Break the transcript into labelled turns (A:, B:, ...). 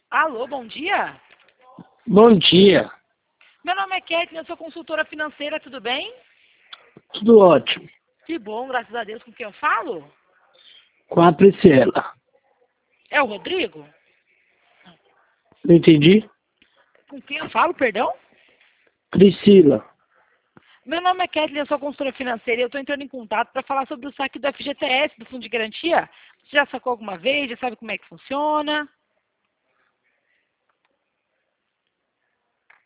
A: Alô, bom dia.
B: Bom dia,
A: Meu nome é Kathleen, eu sou consultora financeira, tudo bem?
B: tudo ótimo.
A: Que bom, graças a Deus. Com quem eu falo?
B: Com a Priscila.
A: É o Rodrigo?
B: Não entendi?
A: Com quem eu falo, perdão?
B: Priscila.
A: Meu nome é Kathleen, eu sou consultora financeira e eu estou entrando em contato para falar sobre o saque do FGTS, do Fundo de Garantia. Você já sacou alguma vez? Já sabe como é que funciona?